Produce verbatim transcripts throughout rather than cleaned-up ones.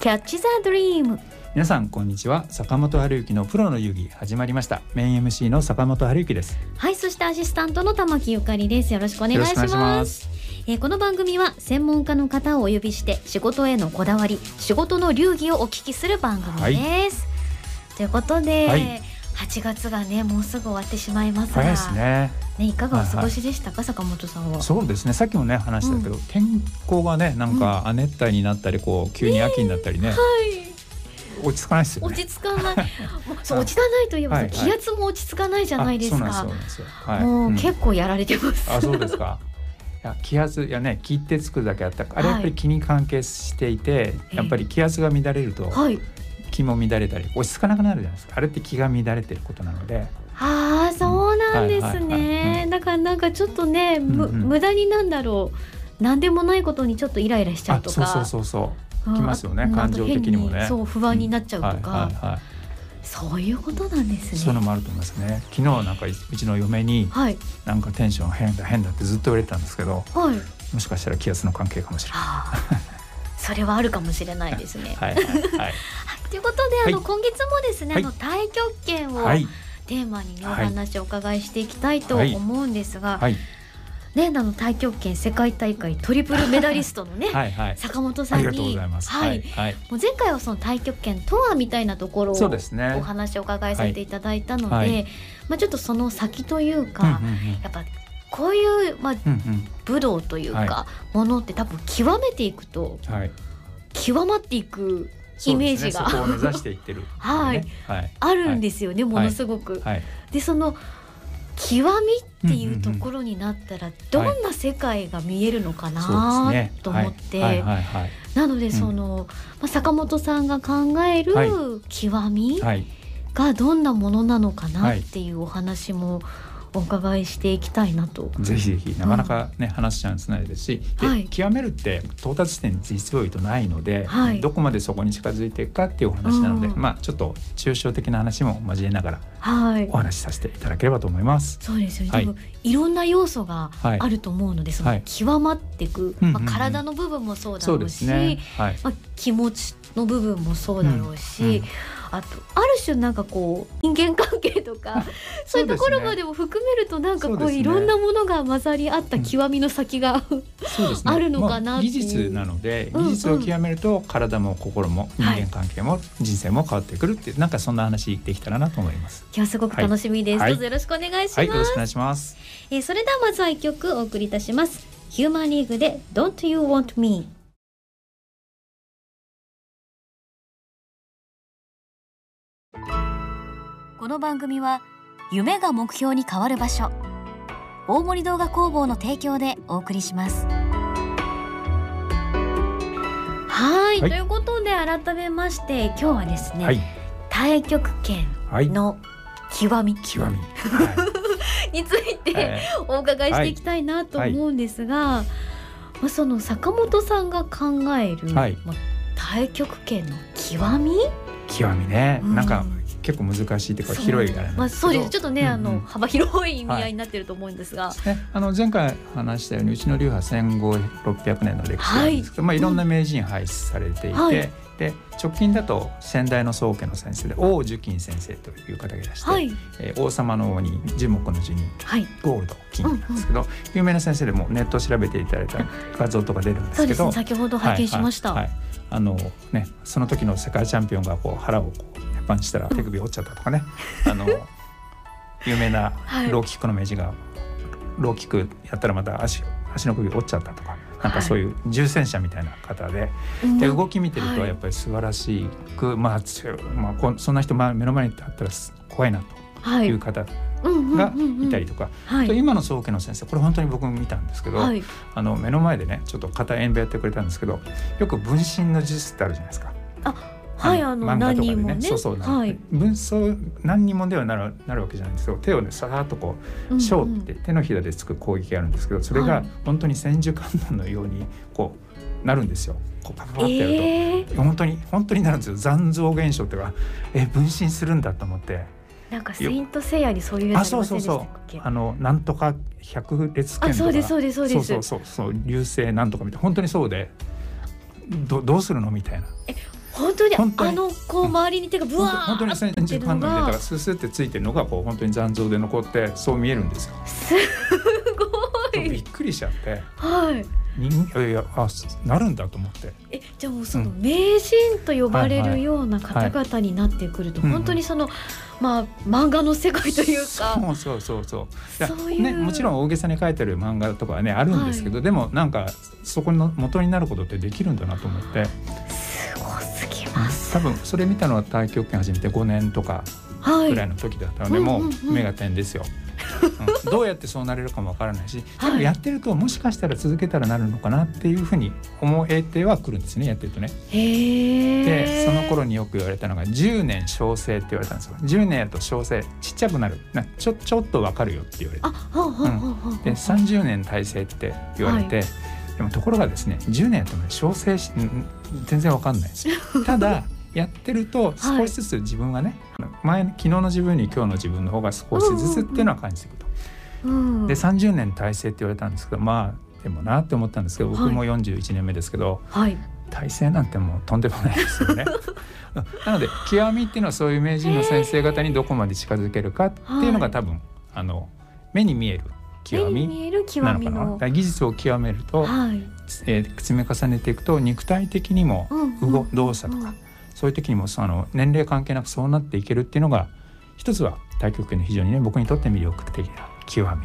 Catch the Dream。 皆さんこんにちは。坂本春之のプロの遊戯始まりました。メイン エムシー の坂本春之です。 はい、そしてアシスタントの玉木ゆかりです。よろしくお願いします。 よろしくお願いします。 えー、この番組は専門家の方をお呼びして仕事へのこだわり、仕事の流儀をお聞きする番組です、はい、ということで、はい、はちがつがねもうすぐ終わってしまいますが、 早いですね。 ね、いかがお過ごしでしたか、はいはい、坂本さんは。 そうですね、さっきもね話したけど、うん、天候がねなんか亜熱帯になったりこう急に秋になったりね、ね、はい、落ち着かないですよね。 落ち着かないそう落ち着かないといえば、はいはい、気圧も落ち着かないじゃないですか。 そうなんですよ、はい、 もう、うん、結構やられてます。 あ、そうですか。いや気圧いやね気ってつくだけあったあれやっぱり気に関係していて、はい、やっぱり気圧が乱れると、はい、気も乱れたり落ち着かなくなるじゃないですか。あれって気が乱れてることなので。 ああ、そうなんですね。だからなんかちょっとね、うんうん、無駄になんだろう、なんでもないことにちょっとイライラしちゃうとか。 あ、そうそうそうそう、きますよね、感情的にもね。 そう不安になっちゃうとか、うんはいはいはい、そういうことなんですね。 そういうのもあると思いますね。昨日なんかうちの嫁に、はい、なんかテンション変だ変だってずっと言われてたんですけど、はい、もしかしたら気圧の関係かもしれない。 それはあるかもしれないですね。 はいはいはいということで、あの、はい、今月もですね、はい、あの太極拳を、はいテーマにねお話をお伺いしていきたいと思うんですが、はいはいね、あの太極拳世界大会トリプルメダリストのねはい、はい、坂本さんにありがとうございます、はいはい、もう前回はその太極拳とはみたいなところをお話をお伺いさせていただいたので、はいはいまあ、ちょっとその先というか、うんうんうん、やっぱこういう、まあうんうん、武道というか、はい、ものって多分極めていくと、はい、極まっていくイメージがそ,、ね、そこを目指していってる、ねはいはい、あるんですよね、はい、ものすごく、はい、でその極みっていうところになったらどんな世界が見えるのかな、はい、と思ってなのでその、うんまあ、坂本さんが考える極みがどんなものなのかなっていうお話もお伺いしていきたいなと。 ぜひぜひ、なかなかね、うん、話しちゃうんつないですし、で、はい、極めるって到達地点に実を言うとないので、はい、どこまでそこに近づいていくかっていうお話なので、うん、まあちょっと抽象的な話も交えながらお話しさせていただければと思います。 そうですよね、はい、多分いろんな要素があると思うので、はい、その極まっていく、はいまあ、体の部分もそうだろうし、うんうんうんねはいまあ、気持ちの部分もそうだろうし、うんうんあとある種なんかこう人間関係とかそういうところまでも含めるとなんかこう、ね、いろんなものが混ざり合った極みの先が、うんそうですね、あるのかなっていう、 まあ、技術なので技術を極めると体も心も人間関係も人生も変わってくるっていう、はい、なんかそんな話できたらなと思います。 今日すごく楽しみです、はい、どうぞよろしくお願いします、 はい、よろしくお願いします、 えー、それではまずはいっきょくお送りいたします。ヒューマンリーグで Don't You Want Me。この番組は夢が目標に変わる場所、大森動画工房の提供でお送りします。はい、はい、ということで改めまして今日はですね、はい、太極拳の極み、はい、極み、はい、についてお伺いしていきたいなと思うんですが、はいはいまあ、その坂本さんが考える、はいまあ、太極拳の極み極みね、うん、なんか結構難しいというか広いあれなんですけど、まあ、 そうですちょっとね、うんうん、あの幅広い意味合いになってると思うんですが、はいね、あの前回話したようにうちの流派せんごひゃくろっぴゃくねんの歴史なんですけど、はいまあ、いろんな名人輩出されていて、うんはい、で直近だと先代の宗家の先生で王寿金先生という方がいらして、はいえー、王様の王に樹木の樹に、はい、ゴールド金なんですけど、うんうん、有名な先生でもネットを調べていただいた画像とか出るんですけど、そうですね、先ほど拝見しました、 はいはいはい、あのね、その時の世界チャンピオンがこう腹をこうパンチしたら手首折っちゃったとかね、うん、あの有名なローキックの名人がローキックやったらまた 足, 足の首折っちゃったとか、なんかそういう重戦車みたいな方 で,、はい、で動き見てるとやっぱり素晴らしく、はいまあまあ、そんな人目の前にあったら怖いなという方がいたりとか、はい、今の宗家の先生これ本当に僕も見たんですけど、はい、あの目の前でねちょっと片演舞やってくれたんですけど、よく分身の術ってあるじゃないですか。 あはい、あの漫画とかでね、 そうそう、はい、分相何人もではなる、なるわけじゃないんですよ。手をねさーっとこう小って手のひらでつく攻撃があるんですけど、それが本当に千手観音のようにこうなるんですよ。こうパパパってやると、えー、本当に本当になるんですよ。残像現象っていうか、え分身するんだと思って。 なんかセイントセイヤにそういうやつありませんでしたっけ？ あ、そうそうそう、あのなんとか百列拳とか、 あ、そうですそうですそうです、 そうそうそうそう、流星なんとかみたいな、本当にそうで ど, どうするのみたいな。 え本当にあのこう周りに手がブワー本当に先日ファンの入れたらスースーってついてるのがこう本当に残像で残ってそう見えるんですよ。 すごいびっくりしちゃって、 はい、 いやいやあなるんだと思って。 えじゃあもうその名人と呼ばれるような方々になってくると、本当にその、まあ漫画の世界というか、 そうそうそうそうそういう、ね、もちろん大げさに書いてる漫画とかはねあるんですけど、はい、でもなんかそこの元になることってできるんだなと思って。 すごすぎます。 多分それ見たのは太極拳始めてごねんとかぐらいの時だったので、はい、もう目が点ですよ。うん、どうやってそうなれるかもわからないし、でもやってるともしかしたら続けたらなるのかなっていうふうに思えてはくるんですね、やってるとね。 へでその頃によく言われたのがじゅうねん小生って言われたんですよ。じゅうねんやると小生ちっちゃくなるなちょ、ちょっとわかるよって言われて、うん、でさんじゅうねん大成って言われて、はい、でもところがですねじゅうねんやっても、ね、小生全然わかんないですよ。ただやってると少しずつ自分がね、はい、前昨日の自分に今日の自分の方が少しずつっていうのは感じていくと、うんうん、でさんじゅうねん大成って言われたんですけど、まあでもなって思ったんですけど、僕もよんじゅういちねんめですけど、はい、大成なんてもうとんでもないですよね。なので極みっていうのはそういう名人の先生方にどこまで近づけるかっていうのが多分、はい、あの目に見える極みなのかな。の技術を極めると、はい、えー、積み重ねていくと肉体的にも動、うんうん、動作とか、うん、そういう時にもその年齢関係なくそうなっていけるっていうのが一つは太極拳の非常にね僕にとって魅力的な極み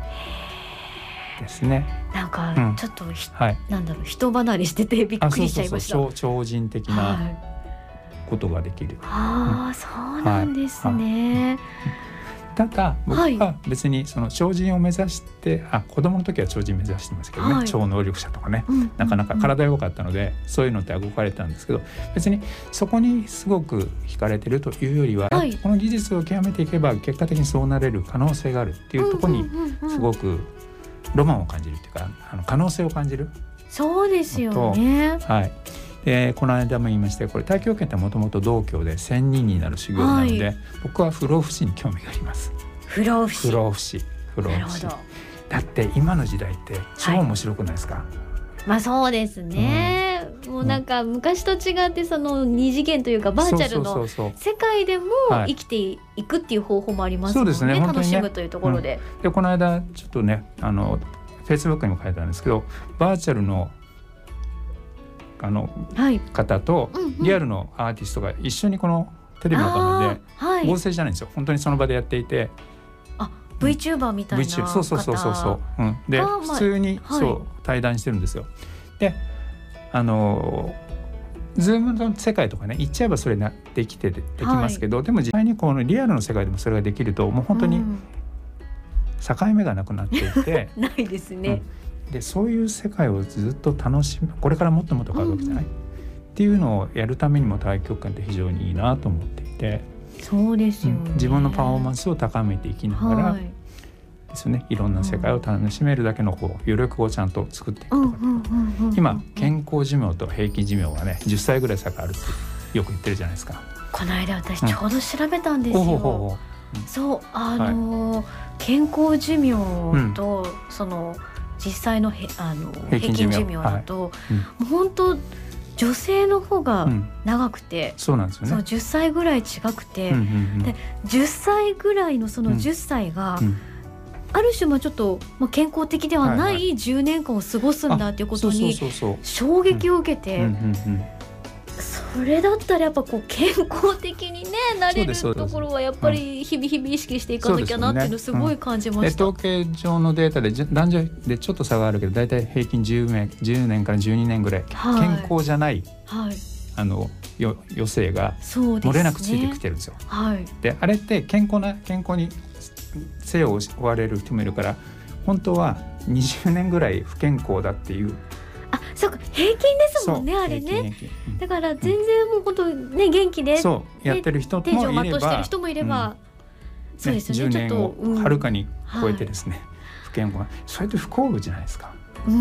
ですね。 なんかちょっと、うん、はい、なんだろう人離れしててびっくりしちゃいました。 そうそうそう超人的なことができる。 ああ、うん、そうなんですね。はいはい、 ただ僕は別にその超人を目指して、はい、あ子供の時は超人目指してますけどね、はい、超能力者とかね、うん、なかなか体弱かったので、うん、そういうのって憧れてたんですけど、別にそこにすごく惹かれてるというよりは、はい、この技術を極めていけば結果的にそうなれる可能性があるっていうところにすごくロマンを感じるっていうか、あの可能性を感じる。 そうですよね。 はい。でこの間も言いましたこれ太極拳ってもともと道教で仙人になる修行なので、はい、僕は不老不死に興味があります。 不老不死不老不死不老不死だって今の時代って超面白くないですか。はい、 まあそうですね、うん、もうなんか昔と違ってその二次元というかバーチャルの世界でも生きていくっていう方法もありますもんね。そうですね、楽しむというところで、 うん、でこの間ちょっとねあのフェイスブックにも書いたんですけど、バーチャルのあの、はい、方とリアルのアーティストが一緒にこのテレビの画面で合成じゃないんですよ。本当にその場でやっていて、 あ VTuber みたいな方、 そうそうそうそうそう、うん、で、まあ、普通に、はい、そう対談してるんですよ。であのズームの世界とかね言っちゃえばそれなできてできますけど、はい、でも実際にこのリアルの世界でもそれができるともう本当に境目がなくなっていて、 うん、ないですね、 うん、でそういう世界をずっと楽しむ、これからもっともっと変わるわけじゃない、うん、っていうのをやるためにも太極拳って非常にいいなと思っていて、 そうですよね、 うん、自分のパフォーマンスを高めていきながら、はいですね、いろんな世界を楽しめるだけのこう余力をちゃんと作っていくとか、今健康寿命と平均寿命はねじゅっさいぐらい差があるってよく言ってるじゃないですか。 この間私ちょうど調べたんですよ、うん、そうあのーはい、健康寿命と、うん、その実際のへあの平均寿命だと、はいうん、もう本当女性の方が長くて、うん、そうなんですよね。そうじゅっさいぐらい違くて、うんうんうん、でじゅっさいぐらいのそのじゅっさいが、うんうん、ある種まあちょっとまあ健康的ではないじゅうねんかんを過ごすんだっていうことに衝撃を受けて、それだったらやっぱこう健康的に、ね、なれるところはやっぱり日々日々意識していかなきゃなっていうのすごい感じました。 統計上のデータで男女でちょっと差があるけどだいたい平均じゅうねん、じゅうねんからじゅうにねんぐらい、はい、健康じゃない、はい、あのよ余生が漏れなくついてきてるんですよ。で、はい、であれって健康な健康に生を追われる人もいるから本当はにじゅうねんぐらい不健康だっていう。 あ、そうか平均ですもんねあれね、うん、だから全然もう本当ね元気でそうやってる人もいれば天井を全うしてる人もいれば、うん、そうですよね、じゅうねんをはるかに超えてですね、うん、不健康、それって不幸じゃないですか。 うんうん、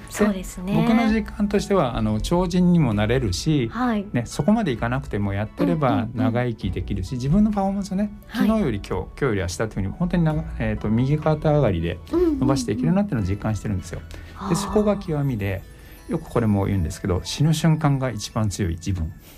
そうですね。 僕の実感としてはあの超人にもなれるし、はいね、そこまでいかなくてもやってれば長生きできるし、うんうんうん、自分のパフォーマンスをね昨日より今日、はい、今日より明日というふうに本当に長、えー、と右肩上がりで伸ばしていけるなっていうのを実感してるんですよ、うんうんうん、でそこが極みでよくこれも言うんですけど死ぬ瞬間が一番強い自分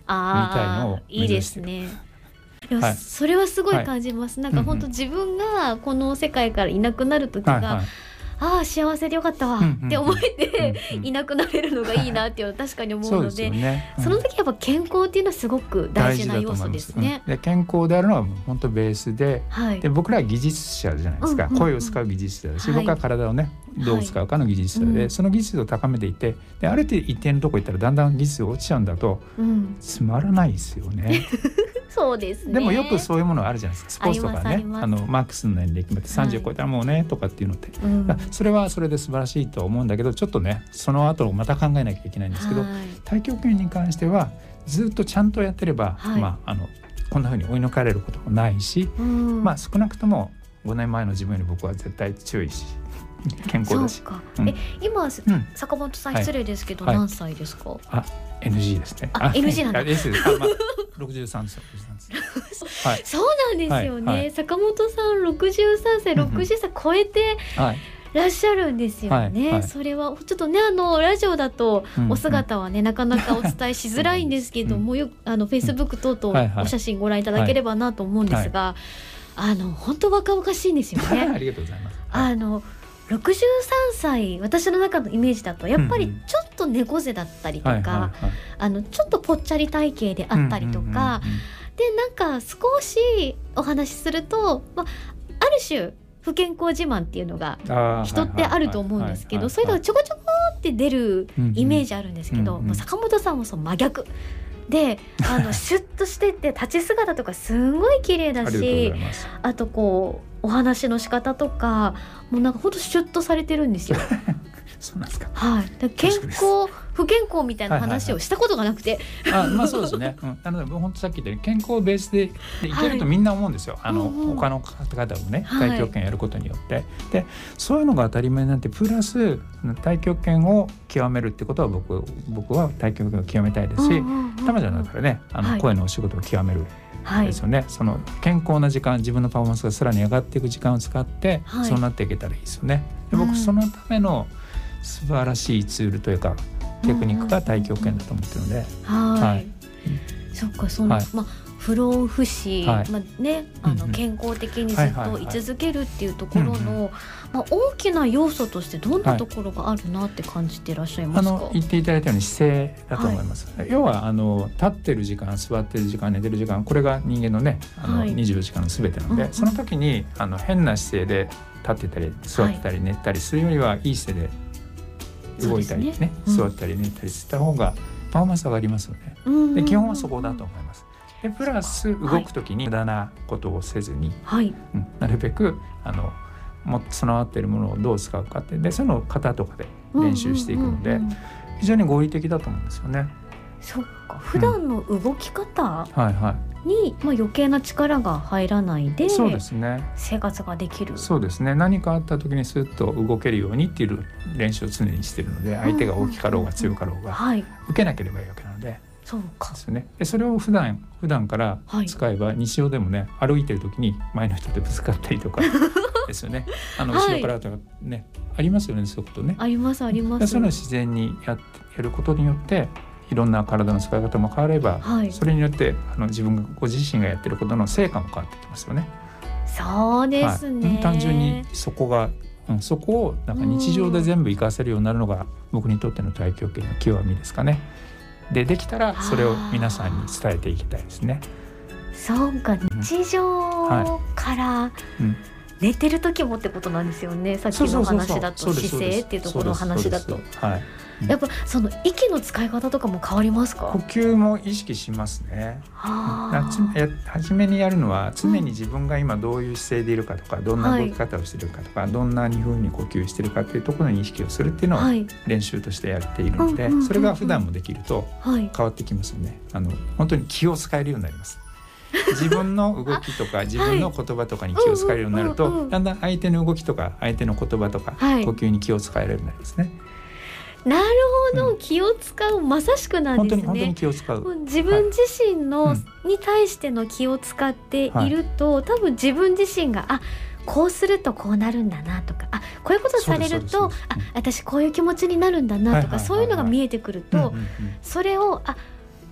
たいのを目指してる。 いいですね。でもはい、それはすごい感じます、はい、なんか本当自分がこの世界からいなくなる時が、はいはい、ああ幸せでよかったわって思えて、うんうん、いなくなれるのがいいなっていうのは確かに思うの で, で、ねうん、その時やっぱ健康っていうのはすごく大事な要素ですね。 うん、で健康であるのは本当ベース で,、はい、で僕らは技術者じゃないですか、うんうんうん、声を使う技術者だし、はい、僕は体をねどう使うかの技術者で、はい、その技術を高めていて、である程度一定のところ行ったらだんだん技術が落ちちゃうんだと、うん、つまらないですよね。 そうですね。 でもよくそういうものあるじゃないですか。スポーツとかね、あのマックスの年齢決めてさんじゅう超えたらもうね、はい、とかっていうのって、うん、それはそれで素晴らしいと思うんだけど、ちょっとねその後また考えなきゃいけないんですけど、はい、太極拳に関してはずっとちゃんとやってれば、はい、まあ、あのこんな風に追い抜かれることもないし、うん、まあ少なくともごねんまえの自分より僕は絶対強いし健康だし。 そうか、うん、え今、うん、坂本さん失礼ですけど、はい、何歳ですか？ あ エヌジー ですね。 あ エヌジー なんだ。 ですあ、まあ、ろくじゅうさんさいはい、そうなんですよね、はいはい、坂本さんろくじゅうさんさい、ろくじゅっさい超えてらっしゃるんですよね、はいはい、それはちょっとねあのラジオだとお姿はね、うんうん、なかなかお伝えしづらいんですけども、うん、よあの Facebook 等々お写真ご覧いただければなと思うんですが、はいはい、あの本当若々しいんですよね。 ありがとうございます。 あのろくじゅうさんさい、私の中のイメージだとやっぱりちょっと猫背だったりとか、あのちょっとぽっちゃり体型であったりとか、うんうんうんうん、でなんか少しお話しすると、まあ、ある種不健康自慢っていうのが人ってあると思うんですけど、そういうのがちょこちょこって出るイメージあるんですけど、うんうん、まあ、坂本さんもそう真逆で、あのシュッとしてて立ち姿とかすんごい綺麗だし、あ, あとこうお話の仕方とかもうなんかほんとシュッとされてるんですよ。 そうなんですか。 はい。だ健康不健康みたいな話をしたことがなくて、 はいはいはい、あまあそうですね、うん、なので本当さっき言ったように健康ベースでいけるとみんな思うんですよ、はい、あの、うんうん、他の方々もね太極拳やることによって、はい、でそういうのが当たり前になって、プラス太極拳を極めるってことは 僕, 僕は太極拳を極めたいですし、うんうんうん、たまちゃんだったらねあの、はい、声のお仕事を極めるですよね、はい、その健康な時間、自分のパフォーマンスがさらに上がっていく時間を使って、はい、そうなっていけたらいいですよね。で僕、うん、そのための素晴らしいツールというかテクニックが太極拳だと思ってるので、 はい、はい、そっか、その、はい、まあ不老不死、はい、まあね、あの健康的にずっと居続けるっていうところの、まあ、大きな要素としてどんなところがあるなって感じていらっしゃいますか？ あの言っていただいたように姿勢だと思います、はい、要はあの立ってる時間、座ってる時間、寝てる時間、これが人間のねあのにじゅうよじかんの全てなので、はい、その時にあの変な姿勢で立ってたり座ってたり寝たりするよりはいい姿勢で動いたり ね, ね、うん、座ったり寝たりした方がパフォーマンス上がりますの で,、うんうんうん、で基本はそこだと思います。でプラス動くときに無駄なことをせずに、はいうん、なるべくあのも備わっているものをどう使うかって、でその型とかで練習していくので、うんうんうんうん、非常に合理的だと思うんですよね。 そっか、普段の動き方、うん、はいはいに、まあ、余計な力が入らないで、そうですね、生活ができる。 そうですね、何かあった時にスッと動けるようにっていう練習を常にしているので、相手が大きかろうが強かろうが、はい、受けなければいいわけなので、 そうかですよね。でそれを普段普段から使えば、はい、日常でもね歩いてる時に前の人とぶつかったりとかですよね。あの後ろからとかね、はい、ありますよね、そういうことね。 ありますあります。 その自然に や, ってやることによっていろんな体の使い方も変われば、はい、それによってあの自分がご自身がやってることの成果も変わってきますよね。 そうですね、はい、 単純にそこが、うん、そこをなんか日常で全部活かせるようになるのが僕にとっての太極拳の極みですかね。でできたらそれを皆さんに伝えていきたいですね。 そうか、日常から寝てる時もってことなんですよね。さっきの話だと姿勢っていうところの話だと、はい、やっぱその息の使い方とかも変わりますか？ 呼吸も意識しますね。初めにやるのは常に自分が今どういう姿勢でいるかとか、どんな動き方をしているかとか、はい、どんな風に呼吸しているかっていうところに意識をするっていうのを練習としてやっているので、それが普段もできると変わってきますよね。あの本当に気を使えるようになります。自分の動きとか自分の言葉とかに気を使えるようになると、だんだん相手の動きとか相手の言葉とか、はい、呼吸に気を使えるようになりますね。 なるほど、うん、気を使う、まさしくなんですね。 本当に本当に気を使う。 自分自身の、はい、に対しての気を使っていると、はい、多分自分自身があこうするとこうなるんだなとか、あこういうことされると、あ私こういう気持ちになるんだなとか、はいはいはいはい、そういうのが見えてくると、うんうんうん、それをあ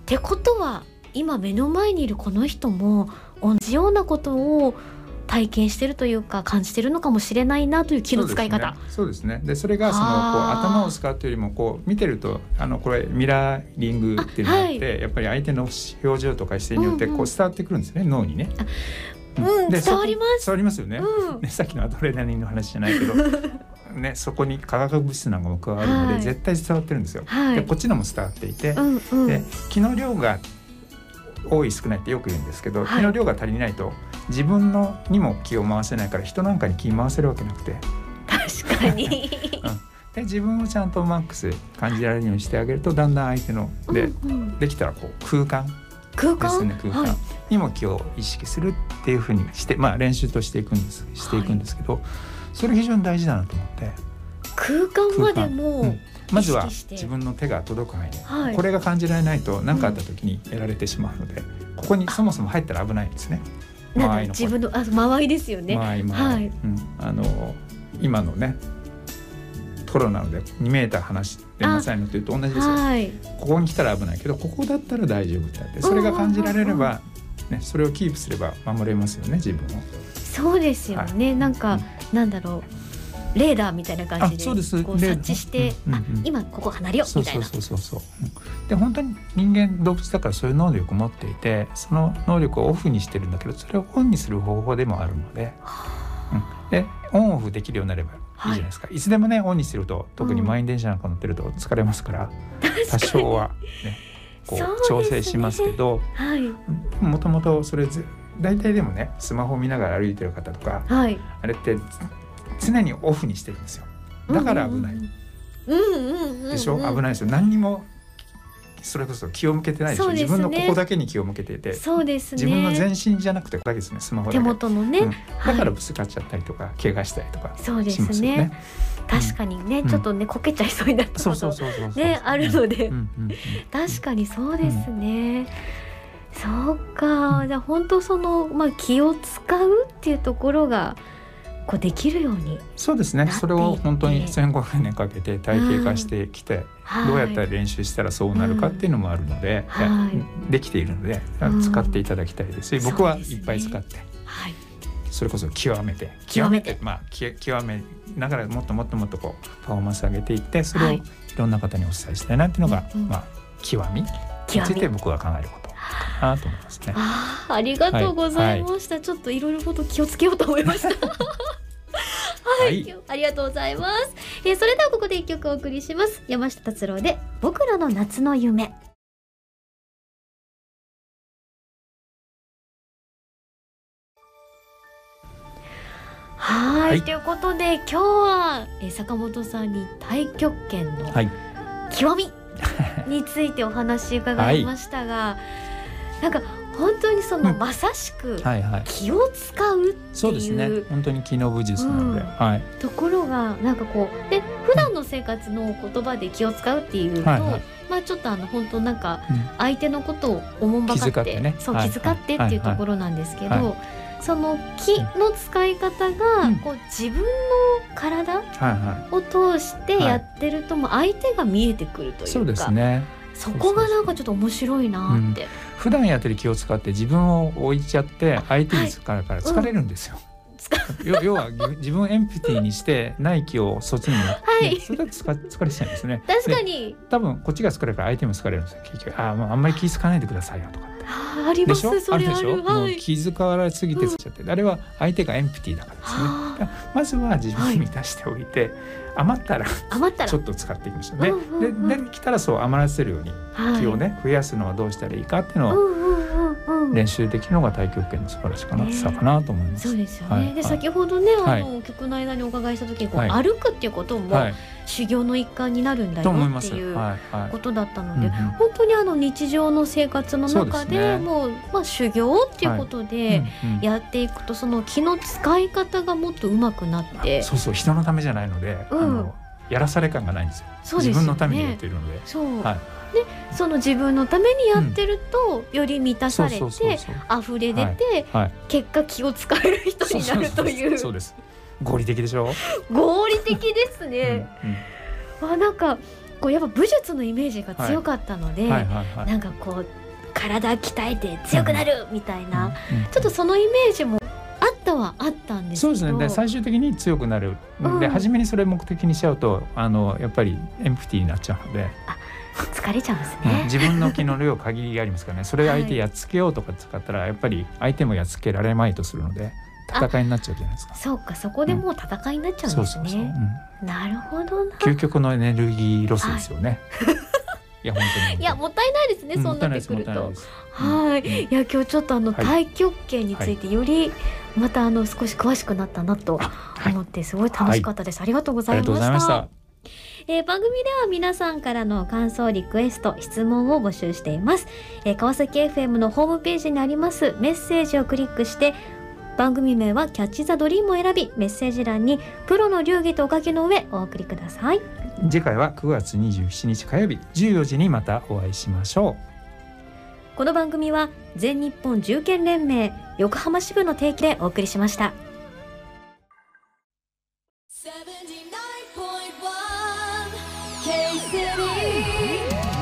ってことは今目の前にいるこの人も同じようなことを体験してるというか感じてるのかもしれないなという気の使い方。 そうですね。でそれがそのこう頭を使うというよりもこう見てるとあのこれミラーリングっていうのがあって、はい、やっぱり相手の表情とか姿勢によってこう伝わってくるんですね、うんうん、脳にね。 うん、で伝わります。 伝わりますよね。 うん、 ねさっきのアドレナリンの話じゃないけどね、そこに化学物質なんかも加わるので、はい、絶対伝わってるんですよ。はい、でこっちのも伝わっていて、うんうん、で気の量が多い少ないってよく言うんですけど、はい、気の量が足りないと自分のにも気を回せないから人なんかに気回せるわけなくて、 確かに、うん、 で自分をちゃんとマックス感じられるようにしてあげるとだんだん相手ので、うんうん、できたらこう空間空間ですね、空間にも気を意識するっていうふうにして、まあ、練習としていくんですしていくんですけど、はい、それ非常に大事だなと思って、 空間までも、うん、 まずは自分の手が届く範囲で、はい、これが感じられないと何かあった時にやられてしまうので、うん、ここにそもそも入ったら危ないんですね。 間合いの自分のあ間合いですよね。 間合い間合い、はい、うん、あの今のねコロナのでにメーター離してなさいのというと同じですよ、はい、ここに来たら危ないけどここだったら大丈夫ってなって、それが感じられれば、ね、それをキープすれば守れますよね、自分を。 そうですよね、はい、なんか、うん、なんだろうレーダーみたいな感じでこう察知して、うんうんうん、あ今ここ離れよみたいな。 そうそうそうそう、うん、で本当に人間動物だからそういう能力を持っていて、その能力をオフにしてるんだけどそれをオンにする方法でもあるので、うん、でオンオフできるようになればいいじゃないですか、はい、いつでもねオンにすると特に満員電車なんか乗ってると疲れますから、うん、多少は、ね、こう調整しますけど、もともとそれ大体でもねスマホ見ながら歩いてる方とか、はい、あれって常にオフにしてるんですよ。だから危ない、でしょ、危ないですよ。何にもそれこそ気を向けてないでしょ、ね、自分のここだけに気を向けていて、 そうですね、 自分の全身じゃなくてここだけですね、スマホだけ手元のね、うん、 だからぶつかっちゃったりとか、はい、怪我したりとかしますよね。そうですね、 確かにね、うん、ちょっとねこけちゃいそうになったことねあるので、うんうんうん、確かにそうですね、うん、そうか、うん、じゃあ本当その、まあ、気を使うっていうところがこうできるように。 そうですね、それを本当にせんごひゃくねんかけて体系化してきて、うん、どうやったら練習したらそうなるかっていうのもあるので、うんはい、できているので使っていただきたいですし、うん、僕はいっぱい使って、はい、それこそ極めて極めて、まあ、極めながらもっともっともっとこうパフォーマンス上げていって、それをいろんな方にお伝えしたいなっていうのが、はい、まあ、極みについて僕が考えることかなと思いますね。 あ, ありがとうございました、はいはい、ちょっといろいろこと気をつけようと思いましたはい、はい、ありがとうございます、えー、それではここで一曲お送りします。山下達郎で僕らの夏の夢。はい、はい、ということで今日は、えー、坂本さんに太極拳の極みについてお話伺いましたが、はい、なんか本当にその、うん、まさしく気を使うっていう、 そうですね、本当に気の武術なので、うんはい、 ところがなんかこうで普段の生活の言葉で気を使うっていうと、はいはい、まあちょっとあの本当なんか相手のことをおもんばかって、うんね、そう気遣ってっていうところなんですけど、はいはいはい、その気の使い方がこう自分の体を通してやってるとも相手が見えてくるというか、 そうですね、 そこがなんかちょっと面白いなって、うん、 普段やってる気を使って自分を置いちゃって相手に使うから疲れるんですよ、はいうん、要は自分をエンプティーにしてない気をそっちに、はい、それだと疲れちゃうんですね。 確かに多分こっちが疲れるから相手も疲れるんですよ。結局 あ, もうあんまり気使わないでくださいよとかってあ, あります。 でしょ、あるでしょ、 はい、 もう気遣われすぎてつっちゃって、うん、あれは相手がエンプティーだからですね。まずは自分を満たしておいて、はい、余ったらちょっと使っていきましょうね、うんうんうん、で, できたらそう余らせるように気をね、はい、増やすのはどうしたらいいかっていうのを、うんうんうんうん、練習できるのが太極拳の素晴らしかなさかなと思います。 そうですよね、はい、で先ほどねあの、はい、曲の間にお伺いした時にこう、はい、歩くっていうことも、はい、修行の一環になるんだよっていうことだったので、はいはい、本当にあの日常の生活の中でもう、ねまあ、修行っていうことでやっていくと、その気の使い方がもっと上手くなって、 そうそう、人のためじゃないので、うん、あのやらされ感がないんですよ。そうですよね、自分のためにやっているので、そう、はい、でその自分のためにやってると、うん、より満たされて溢れ出て、はいはい、結果気を使える人になるという。 そうです、合理的でしょ。 合理的ですね、うんうん、あなんかこうやっぱ武術のイメージが強かったので、はいはいはいはい、なんかこう体鍛えて強くなるみたいな、うんうんうん、ちょっとそのイメージもあったはあったんですけど、 そうですね。で最終的に強くなる、うん、で初めにそれ目的にしちゃうとあのやっぱりエンプティーになっちゃうので、 あ疲れちゃうんですね、 うん、自分の気の量限りがありますからね。それ相手やっつけようとか使ったら、はい、やっぱり相手もやっつけられまいとするので戦いになっちゃうじゃないですか。 そうか、そこでもう戦いになっちゃうんですね。なるほどな。 究極のエネルギーロスですよね、はい、いや本当にいやもったいないですね、うん、そうなってくると。はい、うん、いや今日ちょっとあの太極拳についてよりまたあの少し詳しくなったなと思ってすごい楽しかったです、はい、ありがとうございました。えー、番組では皆さんからの感想、リクエスト、質問を募集しています。えー、川崎 エフエム のホームページにありますメッセージをクリックして番組名はキャッチザドリームを選び、メッセージ欄にプロの流儀とおかけの上お送りください。 次回はくがつにじゅうしちにち火曜日じゅうよじにまたお会いしましょう。 この番組は全日本銃剣連盟横浜支部の提供でお送りしました。セブンティーナインポイントワン K-City